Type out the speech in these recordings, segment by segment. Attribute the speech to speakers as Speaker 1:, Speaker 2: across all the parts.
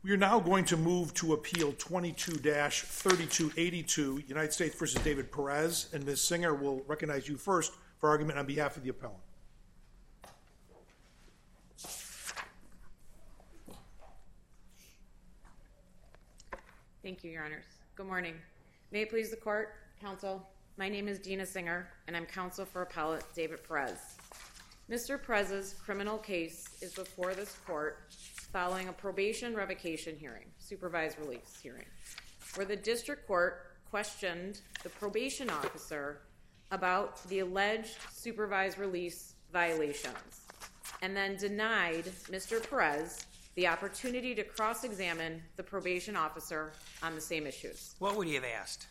Speaker 1: We are now going to move to Appeal 22-3282, United States v. David Perez, and Ms. Singer will recognize you first for argument on behalf of the appellant.
Speaker 2: Thank you, Your Honors. Good morning. May it please the Court, Counsel, my name is Dina Singer, and I'm counsel for Appellant David Perez. Mr. Perez's criminal case is before this Court following a probation revocation hearing, supervised release hearing, where the District Court questioned the probation officer about the alleged supervised release violations, and then denied Mr. Perez the opportunity to cross-examine the probation officer on the same issues.
Speaker 3: What would he have asked?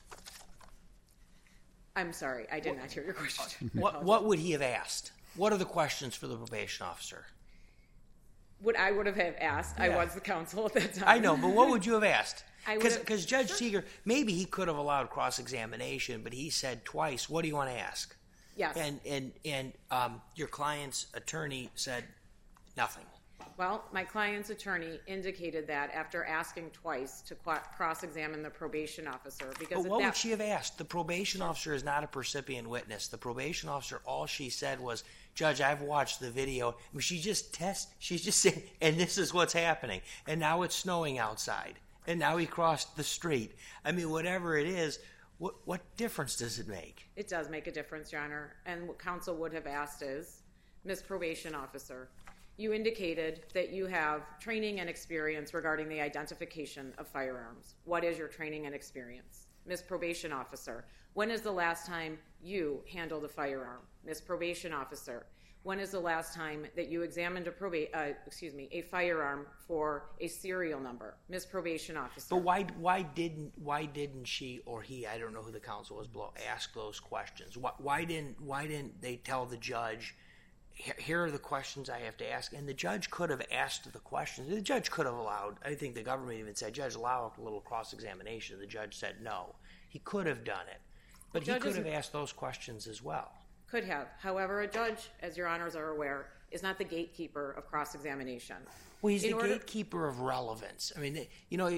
Speaker 2: I'm sorry, I did not hear your question.
Speaker 3: What would he have asked? What are the questions for the probation officer?
Speaker 2: What I would have asked, I was the counsel at that time.
Speaker 3: I know, but what would you have asked?
Speaker 2: Because
Speaker 3: Judge Seeger, maybe he could have allowed cross-examination, but he said twice, what do you want to ask?
Speaker 2: Yes.
Speaker 3: And your client's attorney said nothing.
Speaker 2: Well, my client's attorney indicated that after asking twice to cross-examine the probation officer. Because
Speaker 3: But what would she have asked? The probation officer is not a percipient witness. The probation officer, all she said was, Judge, I've watched the video. She's just saying, and this is what's happening. And now it's snowing outside. And now he crossed the street. I mean, whatever it is, what difference does it make?
Speaker 2: It does make a difference, Your Honor. And what counsel would have asked is, Ms. Probation Officer, you indicated that you have training and experience regarding the identification of firearms. What is your training and experience? Ms. Probation Officer, when is the last time you handled a firearm? Ms. Probation Officer, when is the last time that you examined a firearm for a serial number? Ms. Probation Officer.
Speaker 3: But why didn't she or he, I don't know who the counsel was below, ask those questions? Why didn't they tell the judge, here are the questions I have to ask? And the judge could have asked the questions. The judge could have allowed, I think the government even said, Judge, allow a little cross-examination. The judge said no. He could have done it. But he could have asked those questions as well.
Speaker 2: Could have. However, a judge, as Your Honors are aware, is not the gatekeeper of cross-examination.
Speaker 3: Well, he's the gatekeeper of relevance. I mean, you know,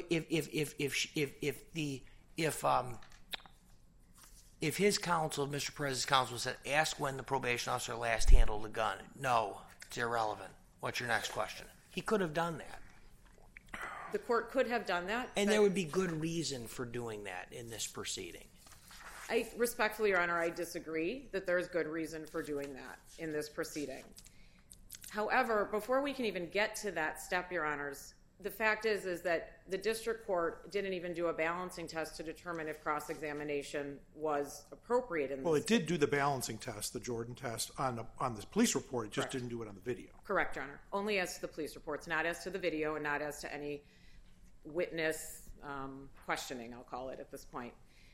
Speaker 3: if his counsel, Mr. Perez's counsel, said, ask when the probation officer last handled a gun. No, it's irrelevant. What's your next question? He could have done that.
Speaker 2: The court could have done that.
Speaker 3: And there would be good reason for doing that in this proceeding.
Speaker 2: Respectfully, Your Honor, I disagree that there's good reason for doing that in this proceeding. However, before we can even get to that step, Your Honors, the fact is that the district court didn't even do a balancing test to determine if cross-examination was appropriate in this.
Speaker 1: Well, it did do the balancing test, the Jordan test, on the police report. It just didn't do it on the video.
Speaker 2: Correct, Your Honor. Only as to the police reports, not as to the video and not as to any witness questioning, I'll call it at this point.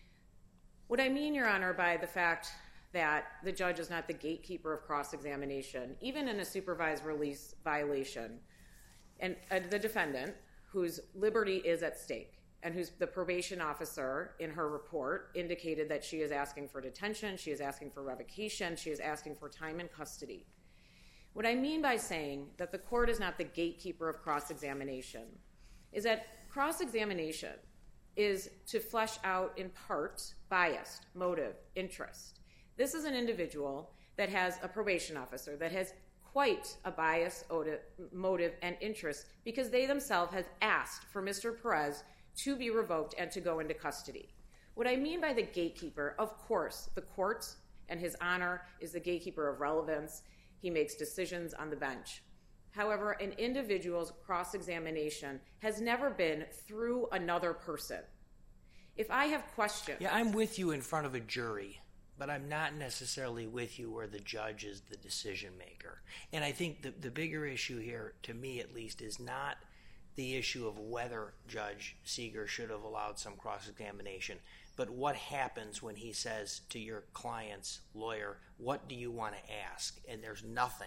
Speaker 2: What I mean, Your Honor, by the fact that the judge is not the gatekeeper of cross-examination, even in a supervised release violation, and the defendant, whose liberty is at stake, and who's the probation officer in her report indicated that she is asking for detention, she is asking for revocation, she is asking for time in custody. What I mean by saying that the court is not the gatekeeper of cross-examination is that cross-examination is to flesh out, in part, bias, motive, interest. This is an individual that has a probation officer that has quite a bias, motive, and interest because they themselves have asked for Mr. Perez to be revoked and to go into custody. What I mean by the gatekeeper, of course, the court and his honor is the gatekeeper of relevance. He makes decisions on the bench. However, an individual's cross-examination has never been through another person. If I have questions...
Speaker 3: Yeah, I'm with you in front of a jury, but I'm not necessarily with you where the judge is the decision maker. And I think the bigger issue here, to me at least, is not the issue of whether Judge Seeger should have allowed some cross-examination, but what happens when he says to your client's lawyer, what do you want to ask? And there's nothing.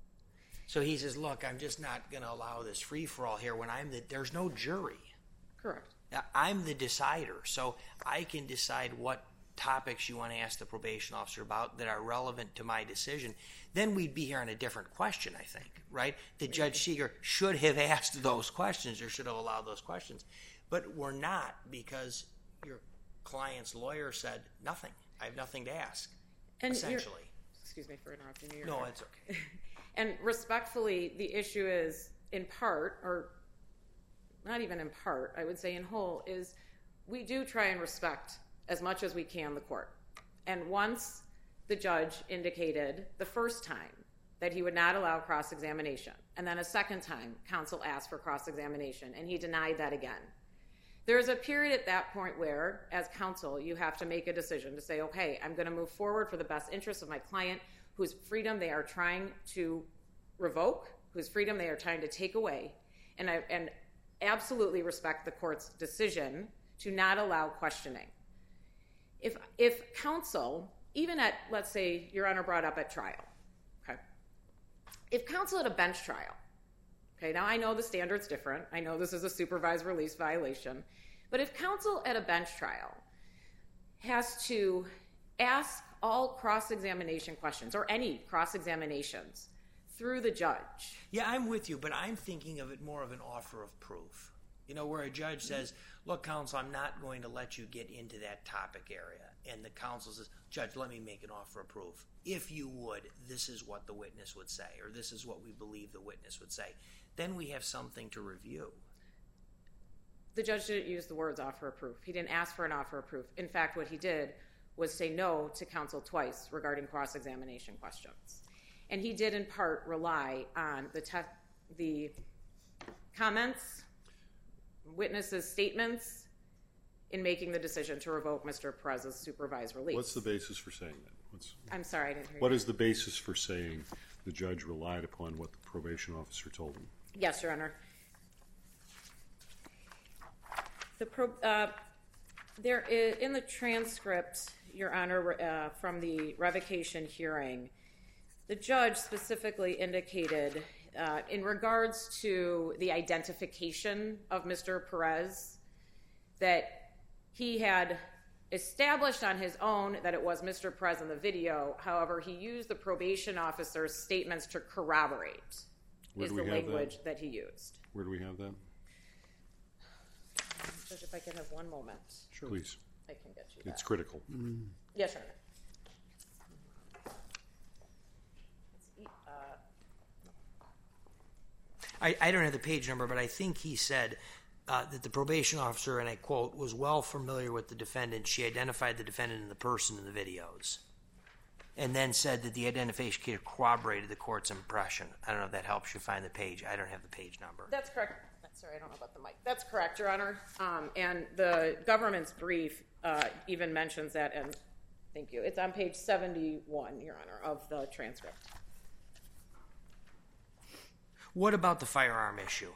Speaker 3: So he says, look, I'm just not going to allow this free-for-all here when there's no jury.
Speaker 2: Correct.
Speaker 3: I'm the decider, so I can decide what topics you want to ask the probation officer about that are relevant to my decision, then we'd be here on a different question, I think, right? That Judge Seeger should have asked those questions or should have allowed those questions. But we're not, because your client's lawyer said nothing. I have nothing to ask,
Speaker 2: And
Speaker 3: essentially.
Speaker 2: Excuse me for interrupting you.
Speaker 3: No, it's okay.
Speaker 2: And respectfully, the issue is in part, or not even in part, I would say in whole, is we do try and respect as much as we can the court. And once the judge indicated the first time that he would not allow cross-examination, and then a second time counsel asked for cross-examination, and he denied that again. There's a period at that point where, as counsel, you have to make a decision to say, okay, I'm going to move forward for the best interest of my client, whose freedom they are trying to revoke, whose freedom they are trying to take away, and absolutely respect the court's decision to not allow questioning. If counsel, even at, let's say, Your Honor brought up at trial, okay? If counsel at a bench trial, okay, now I know the standard's different. I know this is a supervised release violation. But if counsel at a bench trial has to ask all cross-examination questions, or any cross-examinations, through the judge.
Speaker 3: Yeah, I'm with you, but I'm thinking of it more of an offer of proof. You know, where a judge says, look, counsel, I'm not going to let you get into that topic area. And the counsel says, Judge, let me make an offer of proof. If you would, this is what the witness would say, or this is what we believe the witness would say. Then we have something to review.
Speaker 2: The judge didn't use the words offer of proof. He didn't ask for an offer of proof. In fact, what he did was say no to counsel twice regarding cross-examination questions. And he did, in part, rely on the comments, witnesses' statements, in making the decision to revoke Mr. Perez's supervised release.
Speaker 4: What's the basis for saying that?
Speaker 2: I'm sorry, I didn't hear you.
Speaker 4: What is the basis for saying the judge relied upon what the probation officer told him?
Speaker 2: Yes, Your Honor. There is, in the transcript, Your Honor, from the revocation hearing, the judge specifically indicated, in regards to the identification of Mr. Perez, that he had established on his own that it was Mr. Perez in the video. However, he used the probation officer's statements to corroborate, is the language that he used.
Speaker 4: Where do we have that?
Speaker 2: Judge, if I can have one moment.
Speaker 4: Sure. Please.
Speaker 2: I can get you that.
Speaker 4: It's critical.
Speaker 2: Yes, Your Honor.
Speaker 3: I don't have the page number, but I think he said that the probation officer, and I quote, was well familiar with the defendant. She identified the defendant and the person in the videos. And then said that the identification corroborated the court's impression. I don't know if that helps you find the page. I don't have the page number.
Speaker 2: That's correct. Sorry, I don't know about the mic. That's correct, Your Honor. And the government's brief even mentions that, and thank you. It's on page 71, Your Honor, of the transcript.
Speaker 3: What about the firearm issue?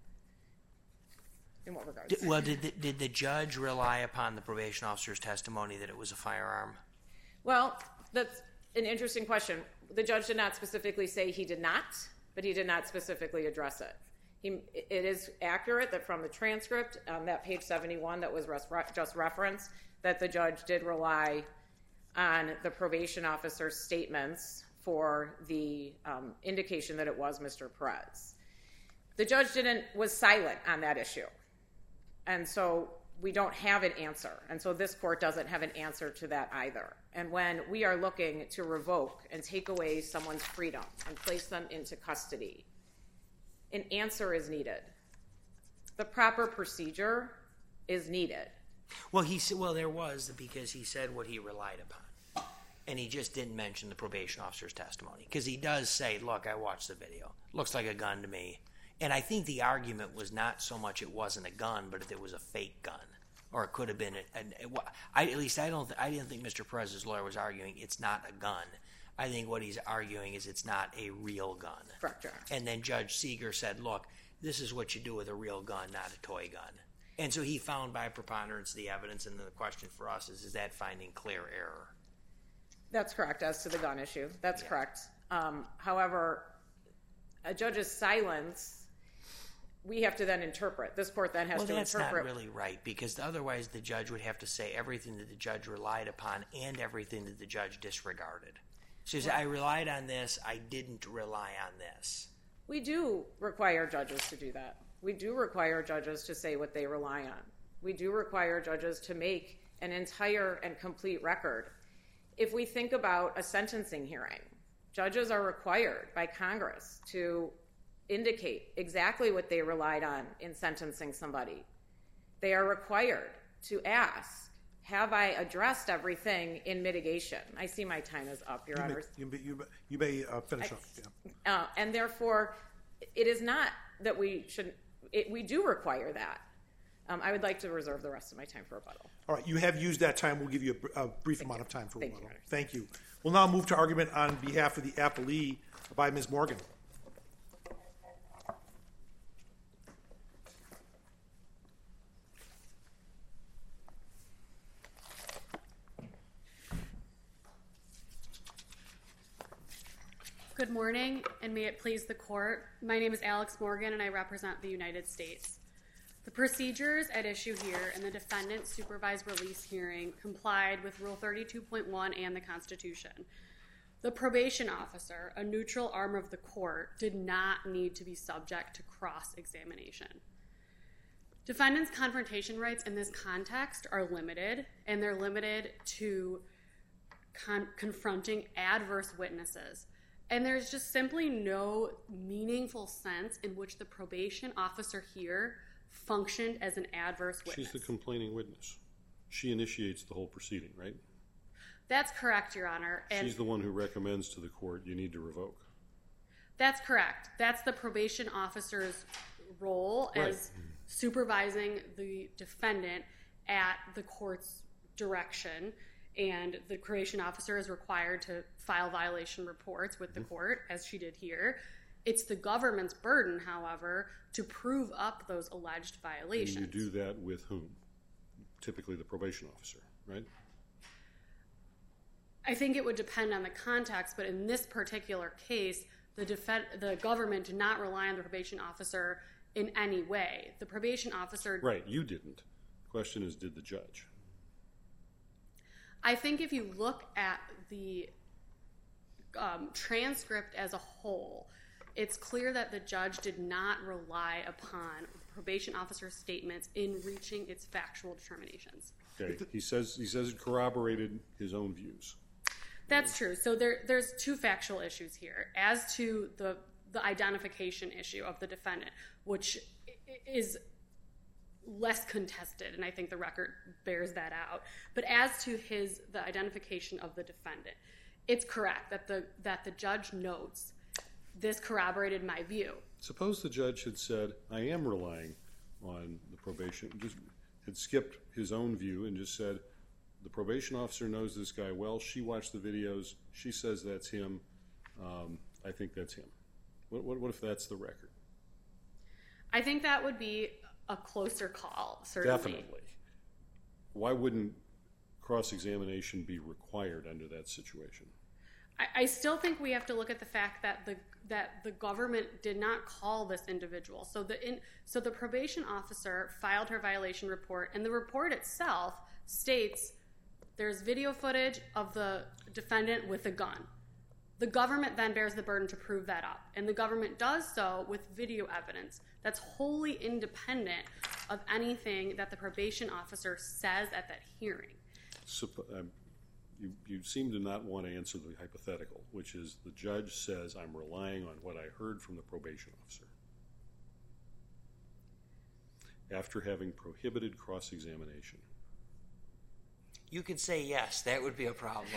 Speaker 2: In what regards?
Speaker 3: Did the judge rely upon the probation officer's testimony that it was a firearm?
Speaker 2: Well, that's an interesting question. The judge did not specifically say he did not, but he did not specifically address it. It is accurate that from the transcript, that page 71 that was just referenced, that the judge did rely on the probation officer's statements for the indication that it was Mr. Perez. The judge was silent on that issue. And so we don't have an answer. And so this court doesn't have an answer to that either. And when we are looking to revoke and take away someone's freedom and place them into custody, an answer is needed. The proper procedure is needed.
Speaker 3: Well, there was, because he said what he relied upon. And he just didn't mention the probation officer's testimony. Because he does say, look, I watched the video. Looks like a gun to me. And I think the argument was not so much it wasn't a gun, but if it was a fake gun. Or it could have been, I didn't think Mr. Perez's lawyer was arguing it's not a gun. I think what he's arguing is it's not a real gun.
Speaker 2: Correct, Your Honor.
Speaker 3: And then Judge Seeger said, look, this is what you do with a real gun, not a toy gun. And so he found by preponderance the evidence, and the question for us is that finding clear error?
Speaker 2: That's correct, as to the gun issue. That's correct. However, a judge's silence we have to then interpret. This court then has to
Speaker 3: that's
Speaker 2: interpret.
Speaker 3: not really right, because otherwise the judge would have to say everything that the judge relied upon and everything that the judge disregarded. So I relied on this, I didn't rely on this.
Speaker 2: We do require judges to do that. We do require judges to say what they rely on. We do require judges to make an entire and complete record. If we think about a sentencing hearing, judges are required by Congress to indicate exactly what they relied on in sentencing somebody. They are required to ask, have I addressed everything in mitigation? I see my time is up, Your Honors.
Speaker 1: You may finish up. Yeah.
Speaker 2: And therefore, it is not that we should, we do require that. I would like to reserve the rest of my time for rebuttal.
Speaker 1: All right, you have used that time. We'll give you a brief amount of time for
Speaker 2: Thank you,
Speaker 1: rebuttal.
Speaker 2: Your Honors.
Speaker 1: Thank you. We'll now move to argument on behalf of the appellee by Ms. Morgan.
Speaker 5: Good morning, and may it please the court. My name is Alex Morgan, and I represent the United States. The procedures at issue here in the defendant's supervised release hearing complied with Rule 32.1 and the Constitution. The probation officer, a neutral arm of the court, did not need to be subject to cross-examination. Defendant's confrontation rights in this context are limited, and they're limited to confronting adverse witnesses. And there's just simply no meaningful sense in which the probation officer here functioned as an adverse witness.
Speaker 4: She's the complaining witness. She initiates the whole proceeding, right?
Speaker 5: That's correct, Your Honor. And
Speaker 4: she's the one who recommends to the court you need to revoke.
Speaker 5: That's correct. That's the probation officer's role as supervising the defendant at the court's direction. And the probation officer is required to file violation reports with the court, as she did here. It's the government's burden, however, to prove up those alleged violations.
Speaker 4: And you do that with whom? Typically the probation officer, right?
Speaker 5: I think it would depend on the context, but in this particular case, the government did not rely on the probation officer in any way. The probation officer...
Speaker 4: Right, you didn't. The question is, did the judge?
Speaker 5: I think if you look at the transcript as a whole, it's clear that the judge did not rely upon the probation officer's statements in reaching its factual determinations.
Speaker 4: Okay, he says it corroborated his own views.
Speaker 5: That's true. So there's two factual issues here. As to the identification issue of the defendant, which is less contested, and I think the record bears that out. But as to the identification of the defendant, it's correct that the judge notes this corroborated my view.
Speaker 4: Suppose the judge had said, I am relying on the probation, just had skipped his own view and just said, the probation officer knows this guy well, she watched the videos, she says that's him, I think that's him. What if that's the record?
Speaker 5: I think that would be a closer call, certainly.
Speaker 4: Definitely. Why wouldn't cross-examination be required under that situation?
Speaker 5: I still think we have to look at the fact that the government did not call this individual. So the probation officer filed her violation report, and the report itself states there's video footage of the defendant with a gun. The government then bears the burden to prove that up, and the government does so with video evidence that's wholly independent of anything that the probation officer says at that hearing.
Speaker 4: You seem to not want to answer the hypothetical, which is the judge says, I'm relying on what I heard from the probation officer. After having prohibited cross-examination.
Speaker 3: You could say yes, that would be a problem.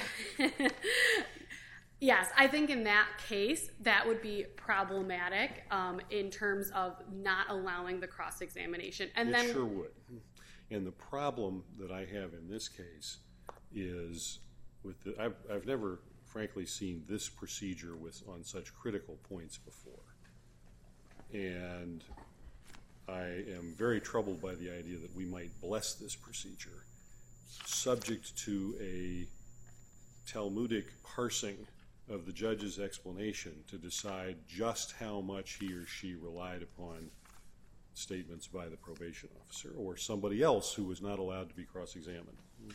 Speaker 5: Yes, I think in that case, that would be problematic in terms of not allowing the cross-examination.
Speaker 4: It sure would. And the problem that I have in this case is, I've never, frankly, seen this procedure on such critical points before. And I am very troubled by the idea that we might bless this procedure, subject to a Talmudic parsing of the judge's explanation to decide just how much he or she relied upon statements by the probation officer or somebody else who was not allowed to be cross-examined.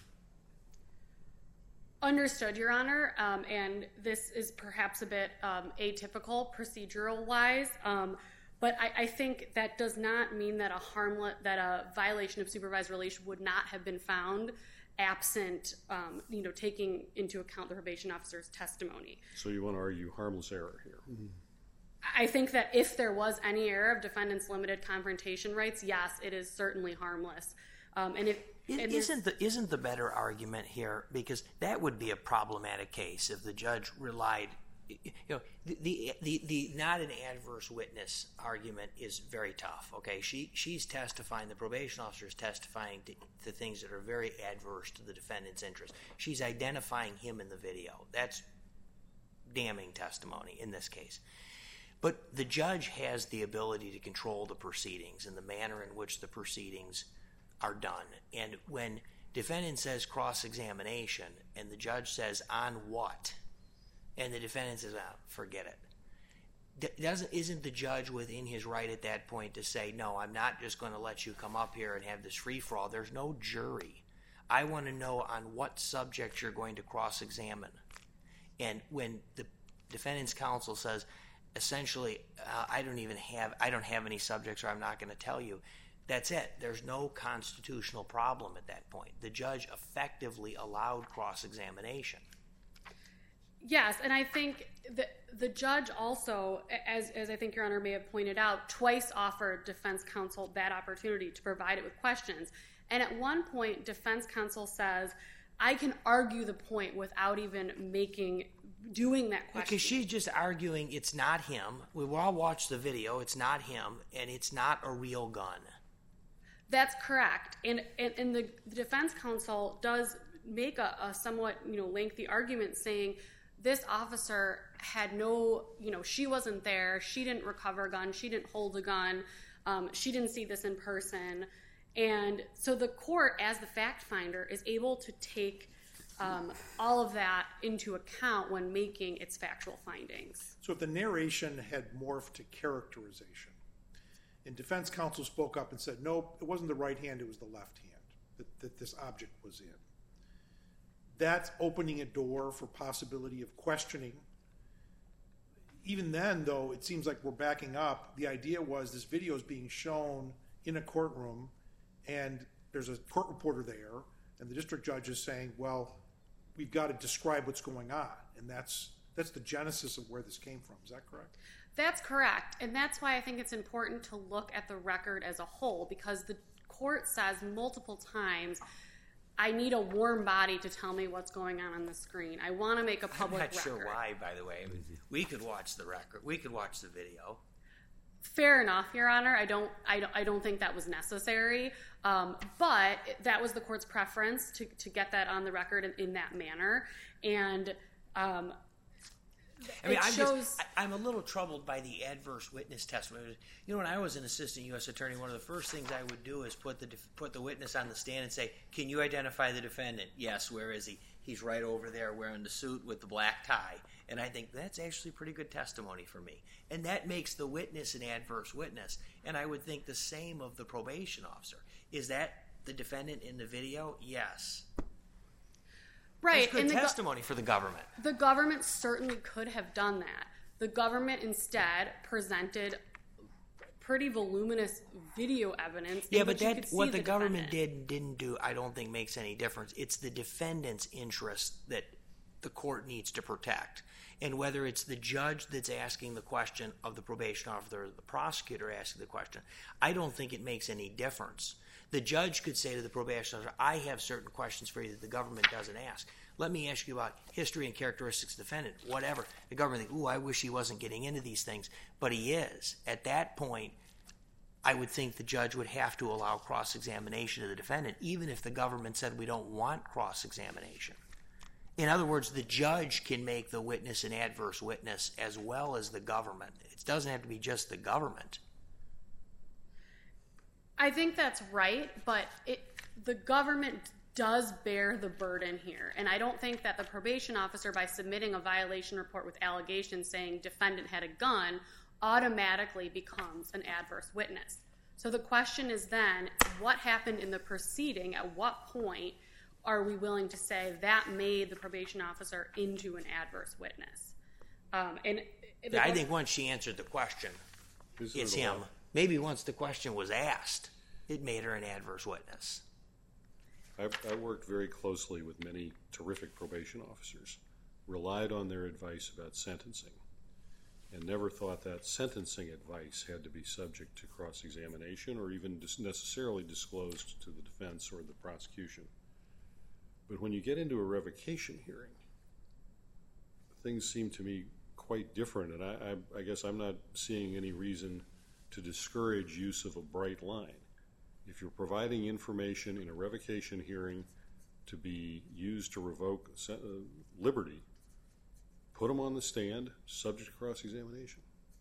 Speaker 5: Understood, Your Honor, and this is perhaps a bit atypical procedural-wise, but I think that does not mean that a violation of supervised release would not have been found absent, taking into account the probation officer's testimony.
Speaker 4: So you want to argue harmless error here?
Speaker 5: I think that if there was any error of defendant's limited confrontation rights, yes, it is certainly harmless.
Speaker 3: Isn't the better argument here, because that would be a problematic case if the judge relied, the not an adverse witness argument is very tough. Okay, she's testifying, the probation officer is testifying to things that are very adverse to the defendant's interest. She's identifying him in the video. That's damning testimony in this case. But the judge has the ability to control the proceedings and the manner in which the proceedings are done. And when defendant says cross-examination and the judge says on what, and the defendant says, forget it, isn't the judge within his right at that point to say, no, I'm not just going to let you come up here and have this free-for-all. There's no jury. I want to know on what subject you're going to cross-examine. And when the defendant's counsel says, essentially, I don't have any subjects, or I'm not going to tell you, that's it. There's no constitutional problem at that point. The judge effectively allowed cross-examination.
Speaker 5: Yes, and I think the judge also, as I think Your Honor may have pointed out, twice offered defense counsel that opportunity to provide it with questions. And at one point, defense counsel says, I can argue the point without even doing that question.
Speaker 3: Because she's just arguing it's not him. We all watched the video. It's not him, and it's not a real gun.
Speaker 5: That's correct. And the defense counsel does make a somewhat lengthy argument saying this officer had no, she wasn't there. She didn't recover a gun. She didn't hold a gun. She didn't see this in person. And so the court, as the fact finder, is able to take all of that into account when making its factual findings.
Speaker 1: So if the narration had morphed to characterization, and defense counsel spoke up and said, nope, it wasn't the right hand, it was the left hand that this object was in, that's opening a door for possibility of questioning. Even then, though, it seems like we're backing up. The idea was this video is being shown in a courtroom, and there's a court reporter there, and the district judge is saying, well, we've got to describe what's going on. And that's the genesis of where this came from. Is that correct?
Speaker 5: That's correct. And that's why I think it's important to look at the record as a whole, because the court says multiple times, I need a warm body to tell me what's going on the screen. I want to make a public record.
Speaker 3: I'm not sure why, by the way. We could watch the record. We could watch the video.
Speaker 5: Fair enough, Your Honor. I don't think that was necessary. But that was the court's preference to get that on the record in that manner. And
Speaker 3: I'm a little troubled by the adverse witness testimony. When I was an assistant U.S. attorney, one of the first things I would do is put the witness on the stand and say, can you identify the defendant? Yes, where is he? He's right over there wearing the suit with the black tie. And I think that's actually pretty good testimony for me. And that makes the witness an adverse witness. And I would think the same of the probation officer. Is that the defendant in the video? Yes.
Speaker 5: Right.
Speaker 3: It's good testimony for the government.
Speaker 5: The government certainly could have done that. The government instead presented pretty voluminous video evidence.
Speaker 3: Yeah, but what the government did and didn't do, I don't think makes any difference. It's the defendant's interest that the court needs to protect. And whether it's the judge that's asking the question of the probation officer or the prosecutor asking the question, I don't think it makes any difference. The judge could say to the probation officer, I have certain questions for you that the government doesn't ask. Let me ask you about history and characteristics of the defendant, whatever. The government thinks, I wish he wasn't getting into these things, but he is. At that point, I would think the judge would have to allow cross-examination of the defendant, even if the government said we don't want cross-examination. In other words, the judge can make the witness an adverse witness as well as the government. It doesn't have to be just the government.
Speaker 5: I think that's right, but the government does bear the burden here. And I don't think that the probation officer, by submitting a violation report with allegations saying defendant had a gun, automatically becomes an adverse witness. So the question is then, what happened in the proceeding? At what point are we willing to say that made the probation officer into an adverse witness?
Speaker 3: I think once she answered the question, it's him. Maybe once the question was asked, it made her an adverse witness.
Speaker 4: I worked very closely with many terrific probation officers, relied on their advice about sentencing, and never thought that sentencing advice had to be subject to cross-examination or even necessarily disclosed to the defense or the prosecution. But when you get into a revocation hearing, things seem to me quite different, and I guess I'm not seeing any reason to discourage use of a bright line. If you're providing information in a revocation hearing to be used to revoke liberty, put them on the stand, subject to cross-examination.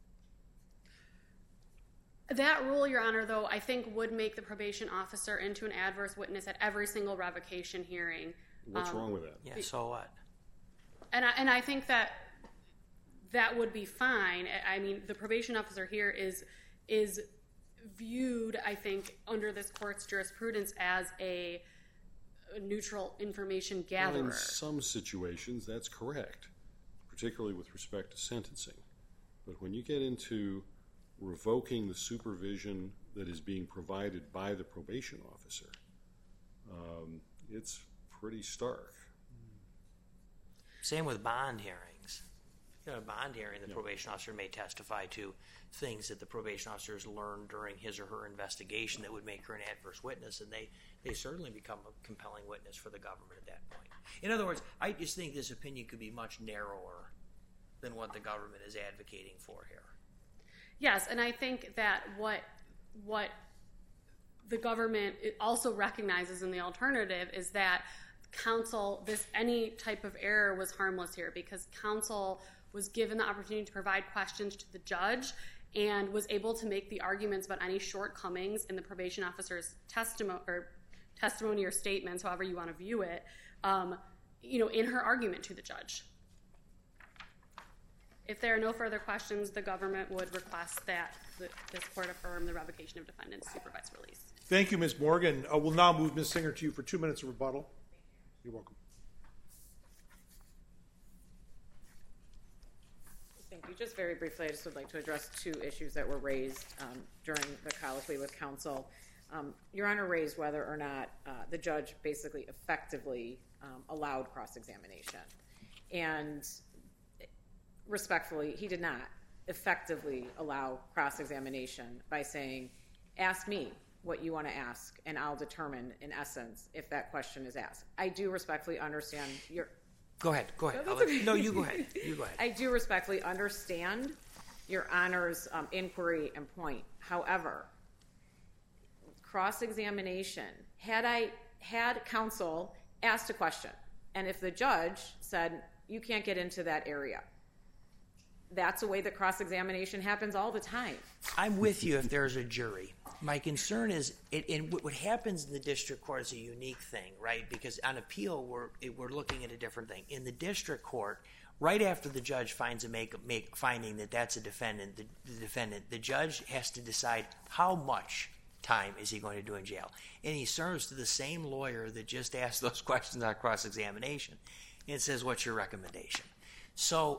Speaker 5: That rule, Your Honor, though, I think would make the probation officer into an adverse witness at every single revocation hearing.
Speaker 4: What's wrong with that?
Speaker 3: Yeah, so what?
Speaker 5: And I think that would be fine. I mean, the probation officer here is viewed, I think, under this court's jurisprudence as a neutral information gatherer.
Speaker 4: Well, in some situations, that's correct, particularly with respect to sentencing. But when you get into revoking the supervision that is being provided by the probation officer, it's pretty stark.
Speaker 3: Same with bond hearings. In a bond hearing, the probation officer may testify to things that the probation officer has learned during his or her investigation that would make her an adverse witness, and they certainly become a compelling witness for the government at that point. In other words, I just think this opinion could be much narrower than what the government is advocating for here.
Speaker 5: Yes, and I think that what the government also recognizes in the alternative is that any type of error was harmless here because counsel was given the opportunity to provide questions to the judge and was able to make the arguments about any shortcomings in the probation officer's testimony or statements, however you want to view it, in her argument to the judge. If there are no further questions, the government would request that this court affirm the revocation of defendant's supervised release.
Speaker 1: Thank you, Ms. Morgan. We'll now move Ms. Singer to you for 2 minutes of rebuttal. You're welcome.
Speaker 2: Thank you. Just very briefly, I just would like to address 2 issues that were raised during the colloquy with counsel. Your Honor raised whether or not the judge basically effectively allowed cross-examination. And respectfully, he did not effectively allow cross-examination by saying, ask me what you want to ask, and I'll determine, in essence, if that question is asked. I do respectfully understand your...
Speaker 3: Go ahead. No, you go ahead.
Speaker 2: I do respectfully understand Your Honor's inquiry and point. However, cross-examination, had counsel asked a question, and if the judge said, you can't get into that area, that's a way that cross-examination happens all the time.
Speaker 3: I'm with you if there's a jury. My concern is, what happens in the district court is a unique thing, right? Because on appeal, we're looking at a different thing. In the district court, right after the judge finds finding that that's a defendant, the judge has to decide how much time is he going to do in jail. And he serves to the same lawyer that just asked those questions on cross-examination and says, what's your recommendation? So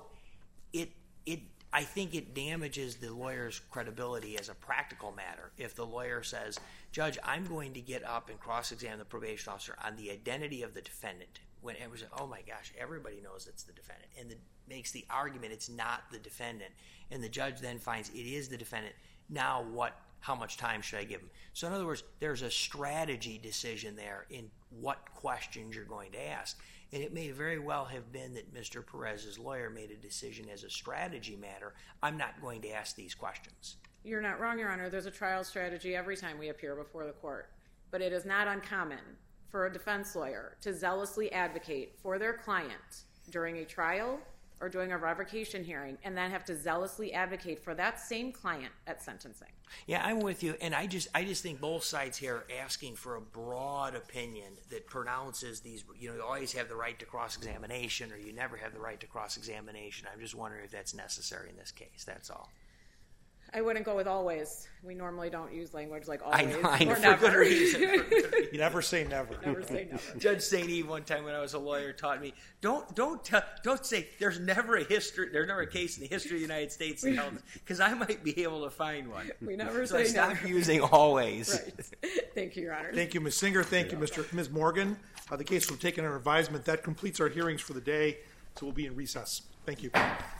Speaker 3: I think it damages the lawyer's credibility as a practical matter if the lawyer says, Judge, I'm going to get up and cross-examine the probation officer on the identity of the defendant. When everyone says, oh my gosh, everybody knows it's the defendant, and makes the argument it's not the defendant, and the judge then finds it is the defendant, now how much time should I give him? So in other words, there's a strategy decision there in what questions you're going to ask. And it may very well have been that Mr. Perez's lawyer made a decision as a strategy matter. I'm not going to ask these questions.
Speaker 2: You're not wrong, Your Honor. There's a trial strategy every time we appear before the court. But it is not uncommon for a defense lawyer to zealously advocate for their client during a trial or during a revocation hearing, and then have to zealously advocate for that same client at sentencing.
Speaker 3: Yeah, I'm with you, and I just think both sides here are asking for a broad opinion that pronounces these, you always have the right to cross-examination, or you never have the right to cross-examination. I'm just wondering if that's necessary in this case, that's all.
Speaker 2: I wouldn't go with always. We normally don't use language like
Speaker 3: I
Speaker 2: always
Speaker 3: know,
Speaker 2: or
Speaker 3: for
Speaker 2: never.
Speaker 3: good reason.
Speaker 1: You never say never.
Speaker 2: Never say never.
Speaker 3: Judge St. Eve one time when I was a lawyer taught me, don't say there's never a case in the history of the United States that held, because I might be able to find one.
Speaker 2: We never
Speaker 3: So I
Speaker 2: say
Speaker 3: stopped
Speaker 2: never.
Speaker 3: using always.
Speaker 2: Right. Thank you, Your Honor.
Speaker 1: Thank you, Ms. Singer. Thank you, Ms. Morgan. The case will be taken under advisement. That completes our hearings for the day, so we'll be in recess. Thank you.